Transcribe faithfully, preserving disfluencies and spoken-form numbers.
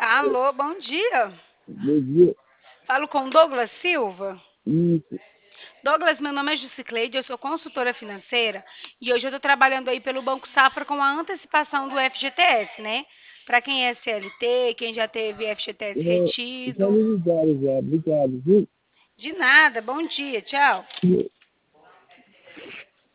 Alô, bom dia. Bom dia. Falo com Douglas Silva. Isso. Douglas, meu nome é Jusicleide, eu sou consultora financeira e hoje eu estou trabalhando aí pelo Banco Safra com a antecipação do F G T S, né? Para quem é C L T, quem já teve F G T S É, já retido. me ligaram já. Obrigado, viu? De nada, bom dia, tchau.